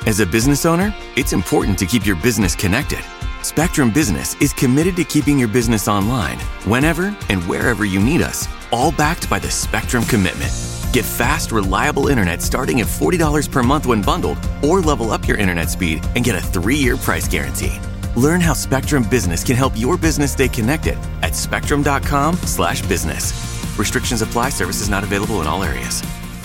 As a business owner, it's important to keep your business connected. Spectrum Business is committed to keeping your business online whenever and wherever you need us, all backed by the Spectrum Commitment. Get fast, reliable internet starting at $40 per month when bundled, or level up your internet speed and get a 3-year price guarantee. Learn how Spectrum Business can help your business stay connected at spectrum.com/business. Restrictions apply. Services not available in all areas.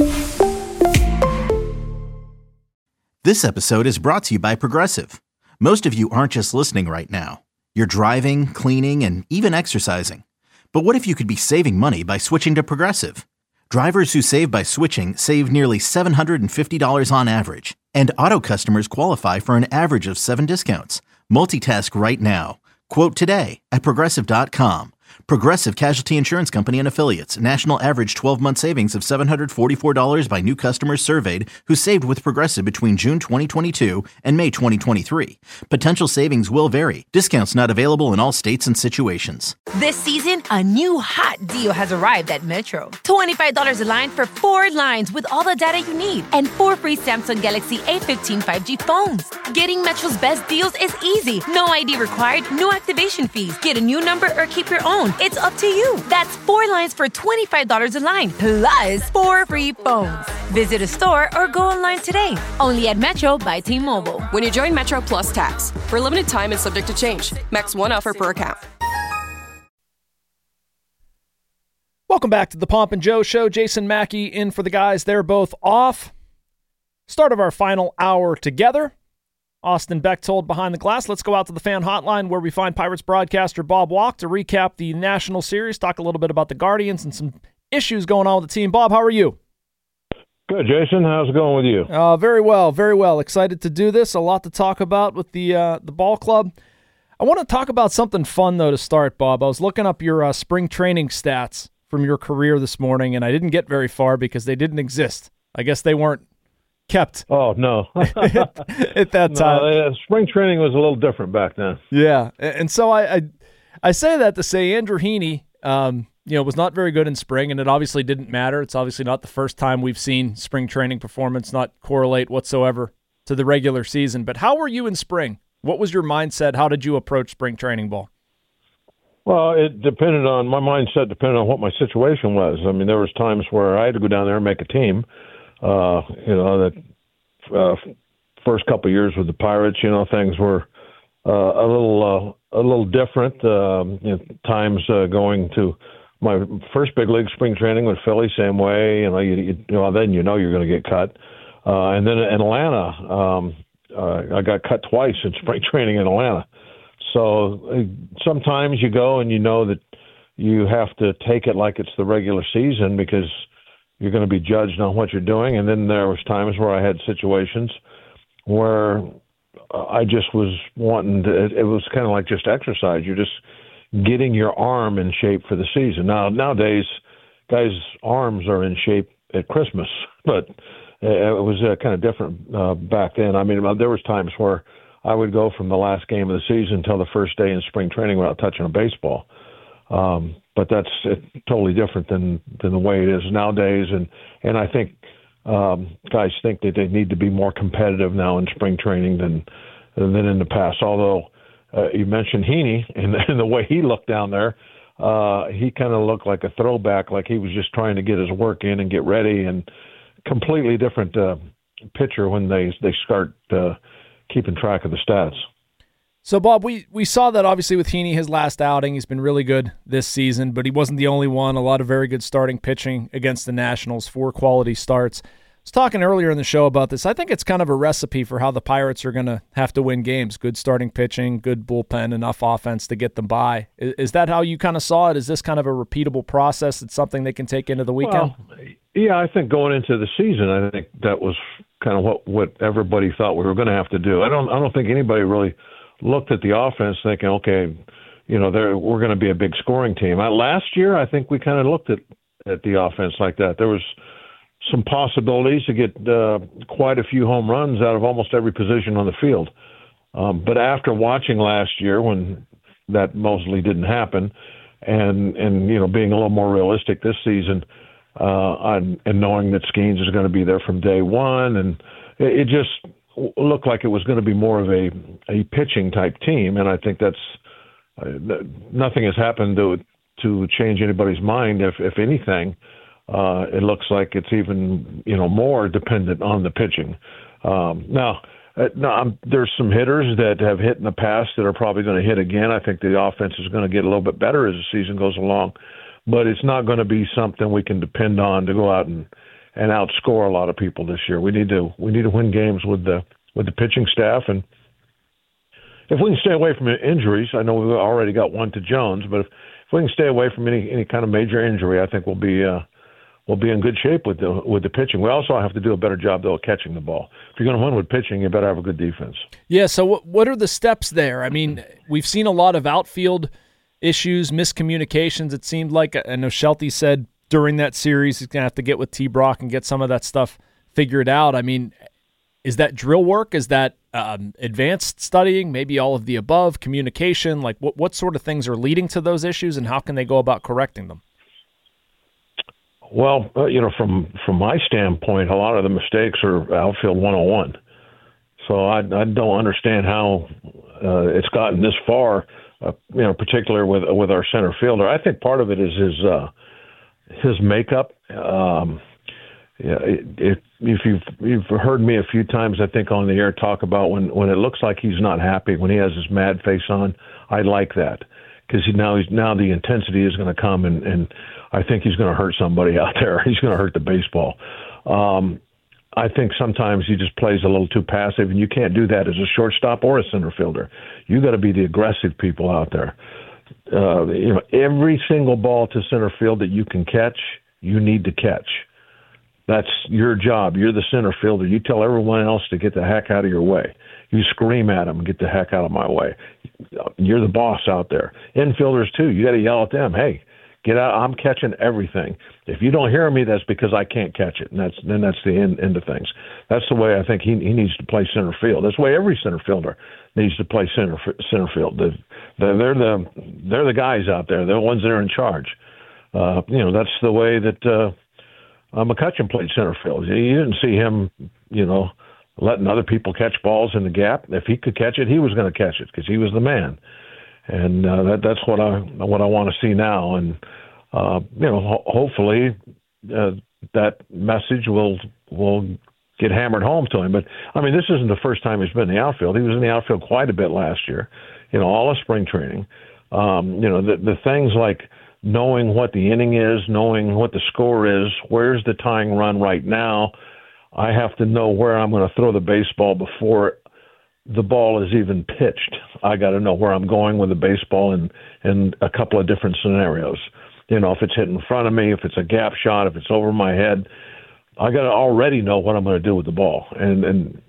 This episode is brought to you by Progressive. Most of you aren't just listening right now. You're driving, cleaning, and even exercising. But what if you could be saving money by switching to Progressive? Drivers who save by switching save nearly $750 on average. And auto customers qualify for an average of 7 discounts. Multitask right now. Quote today at Progressive.com. Progressive Casualty Insurance Company and Affiliates. National average 12-month savings of $744 by new customers surveyed who saved with Progressive between June 2022 and May 2023. Potential savings will vary. Discounts not available in all states and situations. This season, a new hot deal has arrived at Metro. $25 a line for 4 lines with all the data you need and 4 free Samsung Galaxy A15 5G phones. Getting Metro's best deals is easy. No ID required, no activation fees. Get a new number or keep your own. It's up to you. That's 4 lines for $25 a line, plus 4 free phones. Visit a store or go online today. Only at Metro by T-Mobile. When you join Metro Plus Tax, for a limited time and subject to change. Max 1 offer per account. Welcome back to the Pomp and Joe Show. Jason Mackey in for the guys. They're both off. Start of our final hour together. Austin Bechtold behind the glass. Let's go out to the fan hotline where we find Pirates broadcaster Bob Walk to recap the National Series, talk a little bit about the Guardians and some issues going on with the team. Bob, how are you? Good, Jason. How's it going with you? Very well, very well. Excited to do this. A lot to talk about with the ball club. I want to talk about something fun, though, to start, Bob. I was looking up your spring training stats from your career this morning, and I didn't get very far because they didn't exist. I guess they weren't kept. Oh, no. at that time. No, spring training was a little different back then. Yeah, and so I say that to say Andrew Heaney, was not very good in spring, and it obviously didn't matter. It's obviously not the first time we've seen spring training performance not correlate whatsoever to the regular season. But how were you in spring? What was your mindset? How did you approach spring training ball? Well, it depended on my mindset, depended on what my situation was. I mean, there was times where I had to go down there and make a team. The first couple of years with the Pirates, things were a little different. Times going to my first big league spring training with Philly, same way. Then you're going to get cut. And then in Atlanta, I got cut twice in spring training in Atlanta. So sometimes you go and you know that you have to take it like it's the regular season because you're going to be judged on what you're doing. And then there was times where I had situations where I just was wanting to, it was kind of like just exercise. You're just getting your arm in shape for the season. Nowadays, guys' arms are in shape at Christmas, but it was kind of different back then. I mean, there was times where I would go from the last game of the season until the first day in spring training without touching a baseball. But that's totally different than the way it is nowadays. And I think guys think that they need to be more competitive now in spring training than in the past. Although you mentioned Heaney and the way he looked down there, he kind of looked like a throwback, like he was just trying to get his work in and get ready, and completely different pitcher when they start keeping track of the stats. So, Bob, we saw that obviously with Heaney, his last outing, he's been really good this season, but he wasn't the only one. A lot of very good starting pitching against the Nationals, 4 quality starts. I was talking earlier in the show about this. I think it's kind of a recipe for how the Pirates are going to have to win games. Good starting pitching, good bullpen, enough offense to get them by. Is that how you kind of saw it? Is this kind of a repeatable process? It's something they can take into the weekend? Well, yeah, I think going into the season, I think that was kind of what everybody thought we were going to have to do. I don't think anybody really looked at the offense thinking, okay, we're going to be a big scoring team. Last year, I think we kind of looked at the offense like that. There was some possibilities to get quite a few home runs out of almost every position on the field. But after watching last year, when that mostly didn't happen, and being a little more realistic this season, and knowing that Skeens is going to be there from day one, and it just looked like it was going to be more of a pitching type team, and I think that's nothing has happened to change anybody's mind. If anything, it looks like it's even more dependent on the pitching. Now, there's some hitters that have hit in the past that are probably going to hit again. I think the offense is going to get a little bit better as the season goes along, but it's not going to be something we can depend on to go out and outscore a lot of people this year. We need to win games with the pitching staff, and if we can stay away from injuries, I know we've already got one to Jones, but if we can stay away from any kind of major injury, I think we'll be in good shape with the pitching. We also have to do a better job though of catching the ball. If you're going to win with pitching, you better have a good defense. Yeah. So what are the steps there? I mean, we've seen a lot of outfield issues, miscommunications. It seemed like, I know Shelty said during that series he's going to have to get with T. Brock and get some of that stuff figured out. I mean, is that drill work? Is that advanced studying? Maybe all of the above? Communication? Like what sort of things are leading to those issues, and how can they go about correcting them? Well, from my standpoint, a lot of the mistakes are outfield 101. So I don't understand how it's gotten this far, particularly with our center fielder. I think part of it is his makeup. If you've heard me a few times, I think on the air talk about when it looks like he's not happy, when he has his mad face on, I like that because now the intensity is going to come and I think he's going to hurt somebody out there. He's going to hurt the baseball. I think sometimes he just plays a little too passive, and you can't do that as a shortstop or a center fielder. You got to be the aggressive people out there. Every single ball to center field that you can catch, you need to catch. That's your job. You're the center fielder. You tell everyone else to get the heck out of your way. You scream at them, get the heck out of my way. You're the boss out there. Infielders, too. You got to yell at them, hey, get out. I'm catching everything. If you don't hear me, that's because I can't catch it, and that's the end of things. That's the way I think he needs to play center field. That's the way every center fielder needs to play center field. They're the guys out there. They're the ones that are in charge. That's the way that McCutchen played center field. You didn't see him, letting other people catch balls in the gap. If he could catch it, he was going to catch it because he was the man. And that's what I want to see now. And hopefully that message will get hammered home to him. But I mean, this isn't the first time he's been in the outfield. He was in the outfield quite a bit last year. All of spring training. The things like knowing what the inning is, knowing what the score is, where's the tying run right now. I have to know where I'm going to throw the baseball before the ball is even pitched. I got to know where I'm going with the baseball in a couple of different scenarios. If it's hit in front of me, if it's a gap shot, if it's over my head, I got to already know what I'm going to do with the ball. And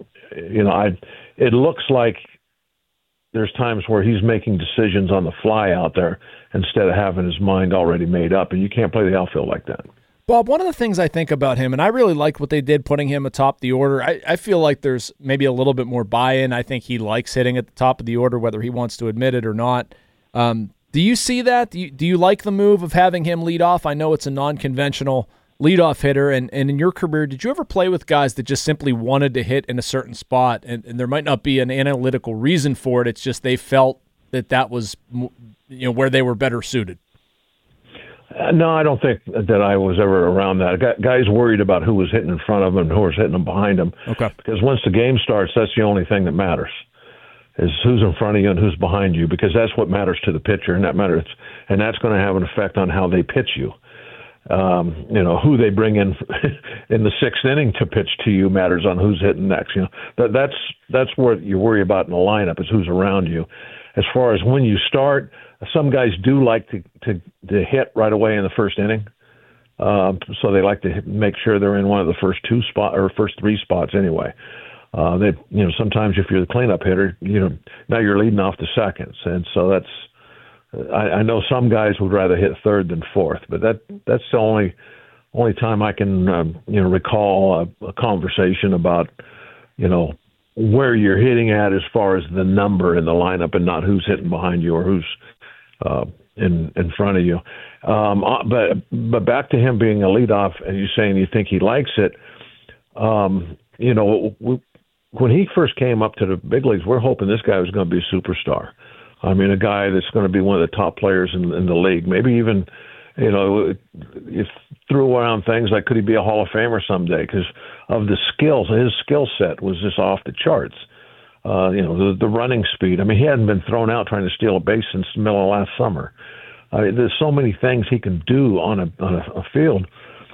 it looks like there's times where he's making decisions on the fly out there instead of having his mind already made up, and you can't play the outfield like that. Bob, one of the things I think about him, and I really like what they did putting him atop the order, I feel like there's maybe a little bit more buy-in. I think he likes hitting at the top of the order, whether he wants to admit it or not. Do you see that? Do you like the move of having him lead off? I know it's a non-conventional leadoff hitter, and in your career, did you ever play with guys that just simply wanted to hit in a certain spot, and there might not be an analytical reason for it, it's just they felt that was where they were better suited? No, I don't think that I was ever around that. Guys worried about who was hitting in front of them and who was hitting them behind them. Okay. Because once the game starts, that's the only thing that matters, is who's in front of you and who's behind you, because that's what matters to the pitcher, and that's going to have an effect on how they pitch you. Who they bring in the sixth inning to pitch to you matters on who's hitting next. That's what you worry about in the lineup, is who's around you. As far as when you start, some guys do like to hit right away in the first inning. So they like to make sure they're in one of the first first three spots anyway. Sometimes if you're the cleanup hitter, now you're leading off the seconds, and so that's. I know some guys would rather hit third than fourth, but that's the only time I can recall a conversation about where you're hitting at as far as the number in the lineup, and not who's hitting behind you or who's in front of you. But back to him being a leadoff, and you saying you think he likes it. when he first came up to the big leagues, we're hoping this guy was going to be a superstar. I mean, a guy that's going to be one of the top players in the league. Maybe even, if threw around things like could he be a Hall of Famer someday because of the skills. His skill set was just off the charts. The running speed. I mean, he hadn't been thrown out trying to steal a base since the middle of last summer. There's so many things he can do on a field.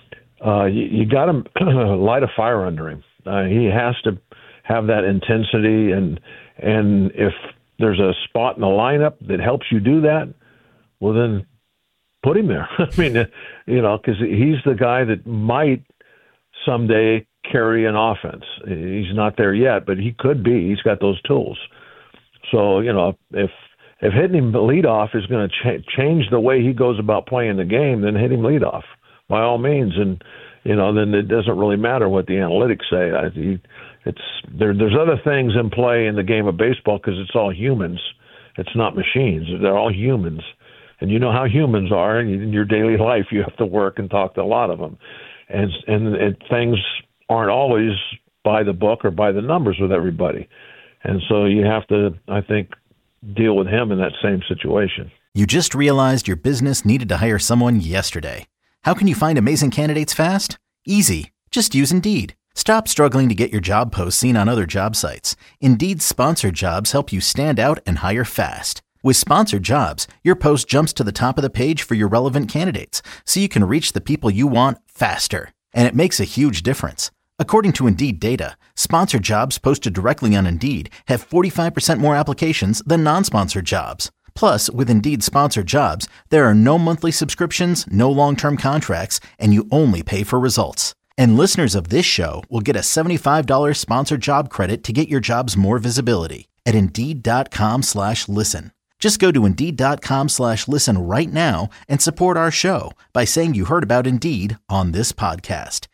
You got to light a fire under him. He has to have that intensity, and if there's a spot in the lineup that helps you do that, well, then put him there. I mean, because he's the guy that might someday carry an offense. He's not there yet, but he could be. He's got those tools. So, if hitting him leadoff is going to change the way he goes about playing the game, then hit him leadoff by all means. And, then it doesn't really matter what the analytics say. There's other things in play in the game of baseball because it's all humans. It's not machines. They're all humans. And you know how humans are. In your daily life, you have to work and talk to a lot of them. And things aren't always by the book or by the numbers with everybody. And so you have to, I think, deal with him in that same situation. You just realized your business needed to hire someone yesterday. How can you find amazing candidates fast? Easy. Just use Indeed. Stop struggling to get your job posts seen on other job sites. Indeed's sponsored jobs help you stand out and hire fast. With sponsored jobs, your post jumps to the top of the page for your relevant candidates, so you can reach the people you want faster. And it makes a huge difference. According to Indeed data, sponsored jobs posted directly on Indeed have 45% more applications than non-sponsored jobs. Plus, with Indeed sponsored jobs, there are no monthly subscriptions, no long-term contracts, and you only pay for results. And listeners of this show will get a $75 sponsored job credit to get your jobs more visibility at Indeed.com/listen. Just go to Indeed.com/listen right now and support our show by saying you heard about Indeed on this podcast.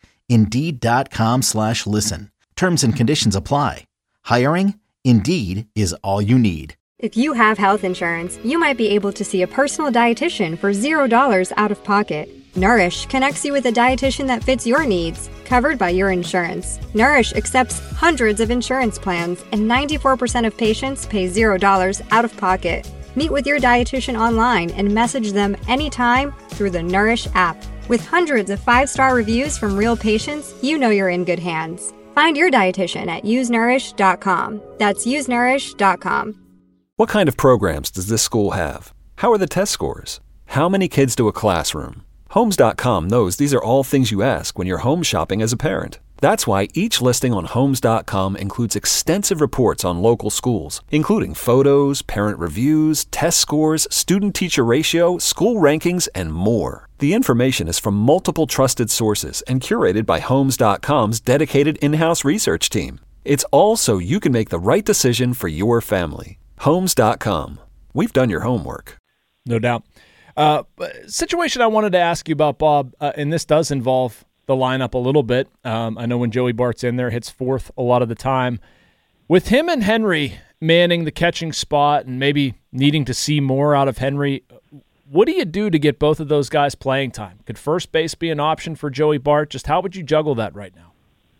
Indeed.com/listen. Terms and conditions apply. Hiring? Indeed is all you need. If you have health insurance, you might be able to see a personal dietitian for $0 out of pocket. Nourish connects you with a dietitian that fits your needs, covered by your insurance. Nourish accepts hundreds of insurance plans, and 94% of patients pay $0 out of pocket. Meet with your dietitian online and message them anytime through the Nourish app. With hundreds of 5-star reviews from real patients, you know you're in good hands. Find your dietitian at usenourish.com. That's usenourish.com. What kind of programs does this school have? How are the test scores? How many kids do a classroom? Homes.com knows these are all things you ask when you're home shopping as a parent. That's why each listing on Homes.com includes extensive reports on local schools, including photos, parent reviews, test scores, student-teacher ratio, school rankings, and more. The information is from multiple trusted sources and curated by Homes.com's dedicated in-house research team. It's all so you can make the right decision for your family. Homes.com. We've done your homework. No doubt. Situation I wanted to ask you about, Bob, and this does involve the lineup a little bit. I know when Joey Bart's in there, hits fourth a lot of the time. With him and Henry manning the catching spot and maybe needing to see more out of Henry, what do you do to get both of those guys playing time? Could first base be an option for Joey Bart? Just how would you juggle that right now?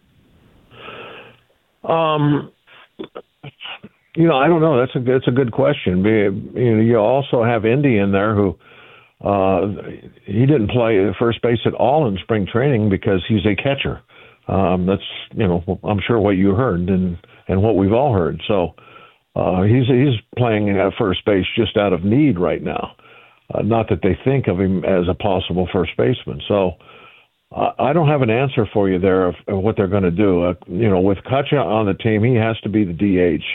I don't know. That's a good question. You also have Indy in there who he didn't play first base at all in spring training because he's a catcher. That's I'm sure what you heard and what we've all heard. So he's playing at first base just out of need right now. Not that they think of him as a possible first baseman. So I don't have an answer for you there of what they're going to do. With Kutcha on the team, he has to be the DH.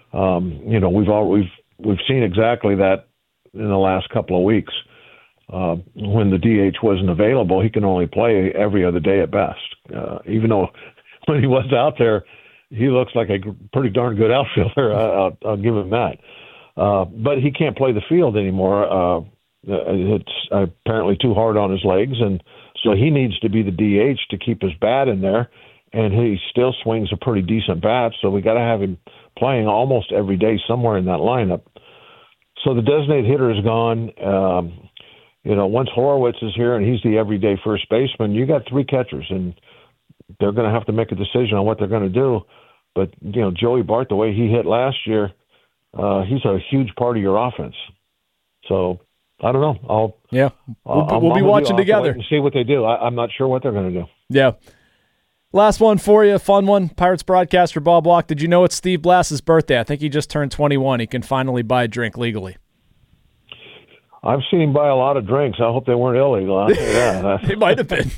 We've seen exactly that in the last couple of weeks. When the DH wasn't available, he can only play every other day at best. Even though when he was out there, he looks like a pretty darn good outfielder. I'll give him that. But he can't play the field anymore. It's apparently too hard on his legs, and so he needs to be the DH to keep his bat in there. And he still swings a pretty decent bat, so we got to have him playing almost every day somewhere in that lineup. So the designated hitter is gone. Once Horowitz is here and he's the everyday first baseman, you got three catchers, and they're going to have to make a decision on what they're going to do. But, Joey Bart, the way he hit last year, he's a huge part of your offense. So I don't know. We'll be watching together and see what they do. I'm not sure what they're going to do. Yeah. Last one for you, fun one. Pirates broadcaster Bob Walk. Did you know it's Steve Blass's birthday? I think he just turned 21. He can finally buy a drink legally. I've seen him buy a lot of drinks. I hope they weren't illegal. I'll tell you that. They might have been.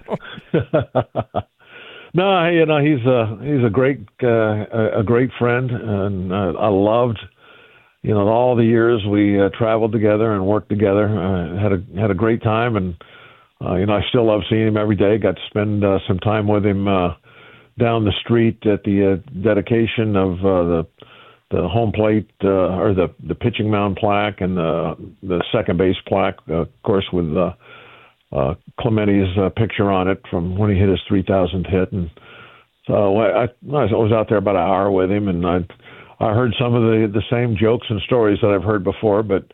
No, he's a great friend, and I loved, all the years we traveled together and worked together. Had a great time, and I still love seeing him every day. Got to spend some time with him down the street at the dedication of the home plate or the pitching mound plaque and the second base plaque, of course, with Clementi's picture on it from when he hit his 3,000th hit. And so I was out there about an hour with him, and I heard some of the same jokes and stories that I've heard before, but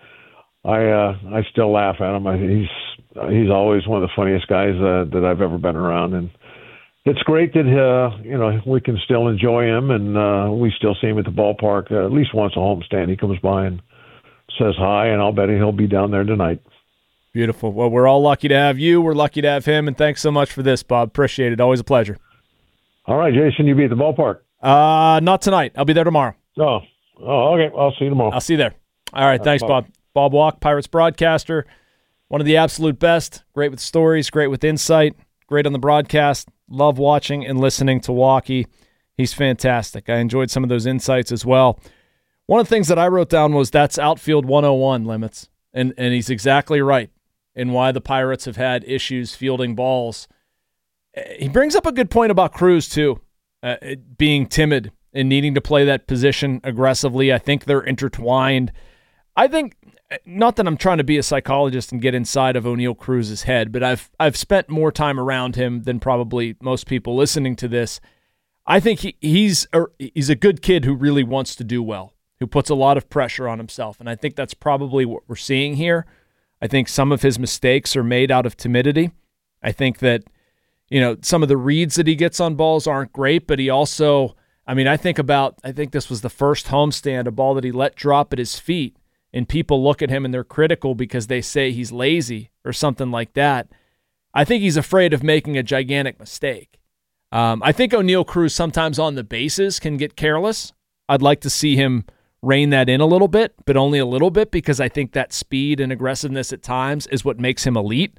I still laugh at him. He's always one of the funniest guys that I've ever been around, and it's great that we can still enjoy him, and we still see him at the ballpark at least once a homestand. He comes by and says hi, and I'll bet he'll be down there tonight. Beautiful. Well, we're all lucky to have you. We're lucky to have him, and thanks so much for this, Bob. Appreciate it. Always a pleasure. All right, Jason, you be at the ballpark? Not tonight. I'll be there tomorrow. Oh, okay. I'll see you tomorrow. I'll see you there. All right, thanks, Bob. Bob Walk, Pirates broadcaster, one of the absolute best. Great with stories, great with insight, great on the broadcast. Love watching and listening to Walkie. He's fantastic. I enjoyed some of those insights as well. One of the things that I wrote down was that's outfield 101 limits, and he's exactly right in why the Pirates have had issues fielding balls. He brings up a good point about Cruz, too, being timid and needing to play that position aggressively. I think they're intertwined. I think, not that I'm trying to be a psychologist and get inside of O'Neal Cruz's head, but I've spent more time around him than probably most people listening to this. I think he's a good kid who really wants to do well, who puts a lot of pressure on himself, and I think that's probably what we're seeing here. I think some of his mistakes are made out of timidity. I think that, some of the reads that he gets on balls aren't great, but he also, I think this was the first homestand, a ball that he let drop at his feet, and people look at him and they're critical because they say he's lazy or something like that. I think he's afraid of making a gigantic mistake. I think O'Neal Cruz sometimes on the bases can get careless. I'd like to see him rein that in a little bit, but only a little bit, because I think that speed and aggressiveness at times is what makes him elite.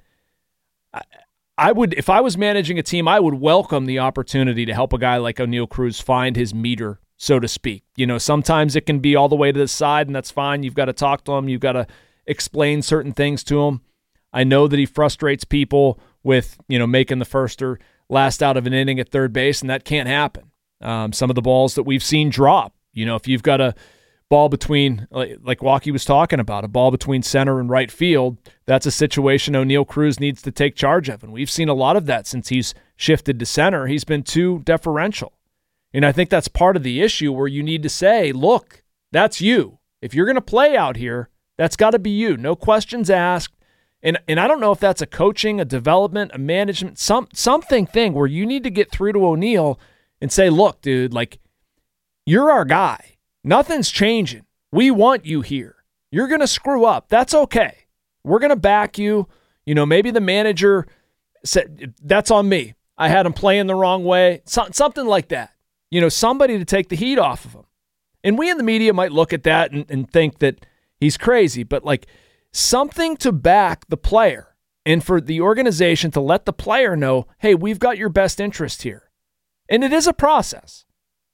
If I was managing a team, I would welcome the opportunity to help a guy like O'Neal Cruz find his meter, so to speak. Sometimes it can be all the way to the side, and that's fine. You've got to talk to him. You've got to explain certain things to him. I know that he frustrates people with, making the first or last out of an inning at third base, and that can't happen. Some of the balls that we've seen drop, if you've got a ball between, like Walkie was talking about, a ball between center and right field, that's a situation O'Neal Cruz needs to take charge of, and we've seen a lot of that since he's shifted to center. He's been too deferential. And I think that's part of the issue where you need to say, look, that's you. If you're going to play out here, that's got to be you. No questions asked. And I don't know if that's a coaching, a development, a management, something thing where you need to get through to O'Neal and say, look, dude, you're our guy. Nothing's changing. We want you here. You're going to screw up. That's okay. We're going to back you. Maybe the manager said, that's on me. I had him playing the wrong way. Something like that. Somebody to take the heat off of him. And we in the media might look at that and think that he's crazy, but something to back the player and for the organization to let the player know, hey, we've got your best interest here. And it is a process.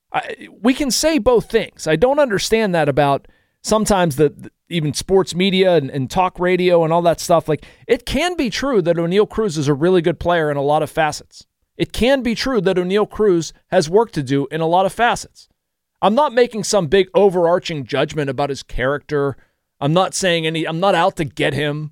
We can say both things. I don't understand that about sometimes even sports media and talk radio and all that stuff. It can be true that O'Neal Cruz is a really good player in a lot of facets. It can be true that O'Neal Cruz has work to do in a lot of facets. I'm not making some big overarching judgment about his character. I'm not saying I'm not out to get him.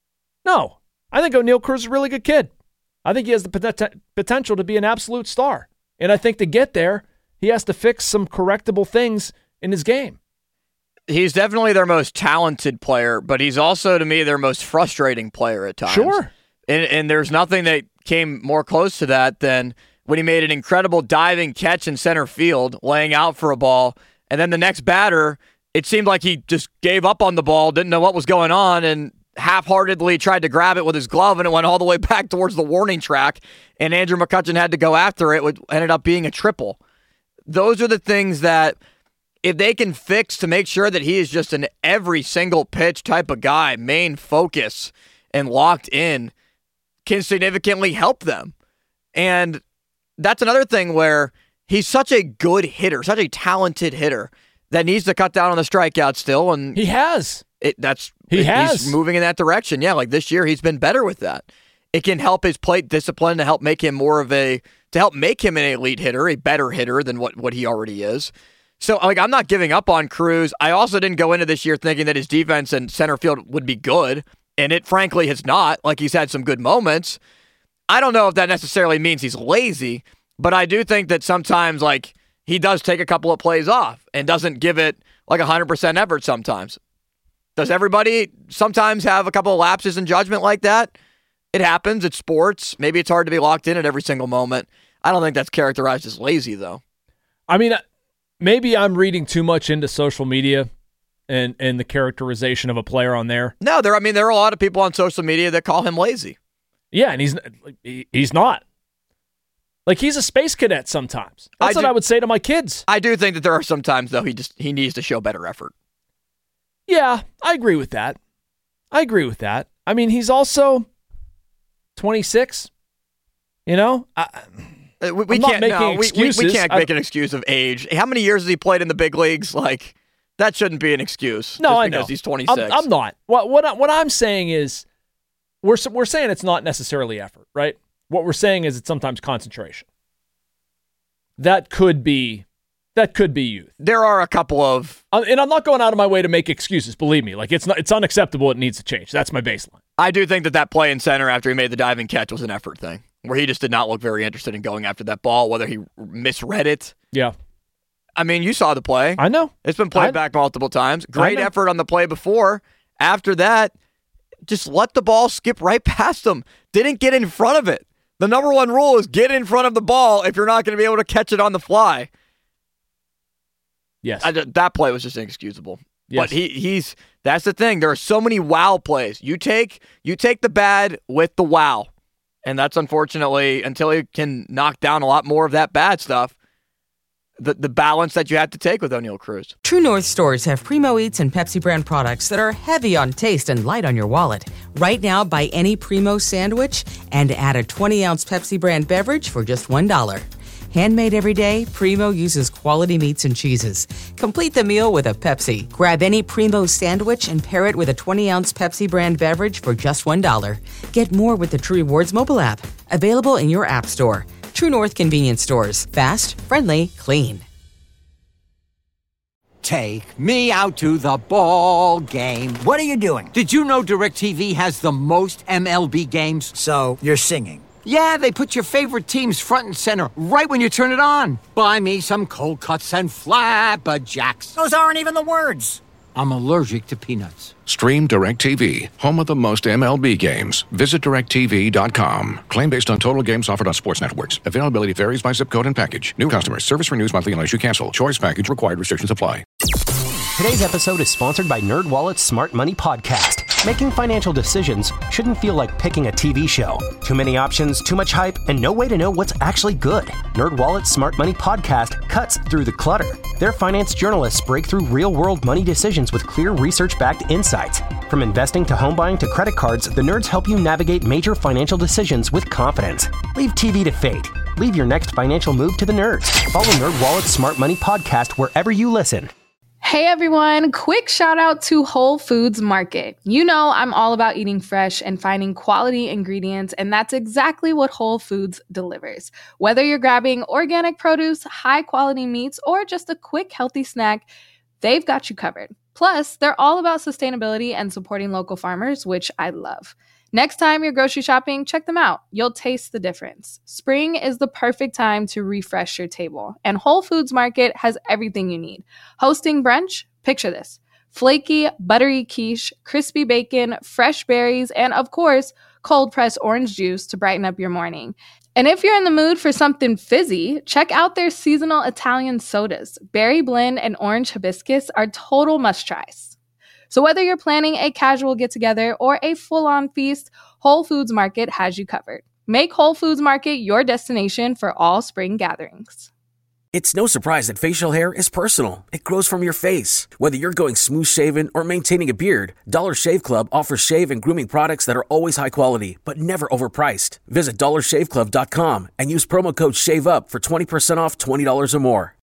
No, I think O'Neal Cruz is a really good kid. I think he has the potential to be an absolute star. And I think to get there, he has to fix some correctable things in his game. He's definitely their most talented player, but he's also, to me, their most frustrating player at times. Sure. And there's nothing that came more close to that than when he made an incredible diving catch in center field, laying out for a ball, and then the next batter, it seemed like he just gave up on the ball, didn't know what was going on, and half-heartedly tried to grab it with his glove, and it went all the way back towards the warning track, and Andrew McCutchen had to go after it, which ended up being a triple. Those are the things that, if they can fix to make sure that he is just an every single pitch type of guy, main focus, and locked in, can significantly help them. And that's another thing where he's such a good hitter, such a talented hitter, that needs to cut down on the strikeout still. And he has. He's moving in that direction. Yeah, like this year he's been better with that. It can help his plate discipline to help make him an elite hitter, a better hitter than what he already is. So, like, I'm not giving up on Cruz. I also didn't go into this year thinking that his defense and center field would be good, and it frankly has not. Like, he's had some good moments. I don't know if that necessarily means he's lazy, but I do think that sometimes, like, he does take a couple of plays off and doesn't give it like 100% effort sometimes. Does everybody sometimes have a couple of lapses in judgment like that? It happens. It's sports. Maybe it's hard to be locked in at every single moment. I don't think that's characterized as lazy, though. I mean, maybe I'm reading too much into social media and the characterization of a player on there. No, there are a lot of people on social media that call him lazy. Yeah, and he's not. Like, he's a space cadet sometimes. That's what I would say to my kids. I do think that there are some times, though, he needs to show better effort. Yeah, I agree with that. I mean, he's also 26. You know? We can't make an excuse of age. How many years has he played in the big leagues? Like, that shouldn't be an excuse. No, I know. Because he's 26. I'm not. What I'm saying is, we're saying it's not necessarily effort, right? What we're saying is it's sometimes concentration. That could be youth. There are a couple of, and I'm not going out of my way to make excuses. Believe me, like it's unacceptable. It needs to change. That's my baseline. I do think that play in center after he made the diving catch was an effort thing, where he just did not look very interested in going after that ball, whether he misread it. Yeah. I mean, you saw the play. I know. It's been played back multiple times. Great effort on the play before. After that, just let the ball skip right past him. Didn't get in front of it. The number one rule is get in front of the ball if you're not going to be able to catch it on the fly. Yes. That play was just inexcusable. Yes. But that's the thing. There are so many wow plays. You take the bad with the wow. And that's unfortunately, until he can knock down a lot more of that bad stuff, the balance that you have to take with Oneil Cruz. True North stores have Primo Eats and Pepsi brand products that are heavy on taste and light on your wallet. Right now, buy any Primo sandwich and add a 20-ounce Pepsi brand beverage for just $1. Handmade every day, Primo uses quality meats and cheeses. Complete the meal with a Pepsi. Grab any Primo sandwich and pair it with a 20-ounce Pepsi brand beverage for just $1. Get more with the True Rewards mobile app. Available in your app store. True North convenience stores. Fast, friendly, clean. Take me out to the ball game. What are you doing? Did you know DirecTV has the most MLB games? So, you're singing. Yeah, they put your favorite teams front and center right when you turn it on. Buy me some cold cuts and flabberjacks. Those aren't even the words. I'm allergic to peanuts. Stream DirecTV, home of the most MLB games. Visit DirecTV.com. Claim based on total games offered on sports networks. Availability varies by zip code and package. New customers. Service renews monthly unless you cancel. Choice package required. Restrictions apply. Today's episode is sponsored by NerdWallet's Smart Money Podcast. Making financial decisions shouldn't feel like picking a TV show. Too many options, too much hype, and no way to know what's actually good. NerdWallet's Smart Money Podcast cuts through the clutter. Their finance journalists break through real-world money decisions with clear research-backed insights. From investing to home buying to credit cards, the nerds help you navigate major financial decisions with confidence. Leave TV to fate. Leave your next financial move to the nerds. Follow NerdWallet's Smart Money Podcast wherever you listen. Hey everyone, quick shout out to Whole Foods Market. You know I'm all about eating fresh and finding quality ingredients, and that's exactly what Whole Foods delivers. Whether you're grabbing organic produce, high quality meats, or just a quick healthy snack, they've got you covered. Plus, they're all about sustainability and supporting local farmers, which I love. Next time you're grocery shopping, check them out. You'll taste the difference. Spring is the perfect time to refresh your table, and Whole Foods Market has everything you need. Hosting brunch? Picture this. Flaky, buttery quiche, crispy bacon, fresh berries, and of course, cold-pressed orange juice to brighten up your morning. And if you're in the mood for something fizzy, check out their seasonal Italian sodas. Berry Blend and Orange Hibiscus are total must-tries. So whether you're planning a casual get-together or a full-on feast, Whole Foods Market has you covered. Make Whole Foods Market your destination for all spring gatherings. It's no surprise that facial hair is personal. It grows from your face. Whether you're going smooth shaven or maintaining a beard, Dollar Shave Club offers shave and grooming products that are always high quality, but never overpriced. Visit dollarshaveclub.com and use promo code SHAVEUP for 20% off $20 or more.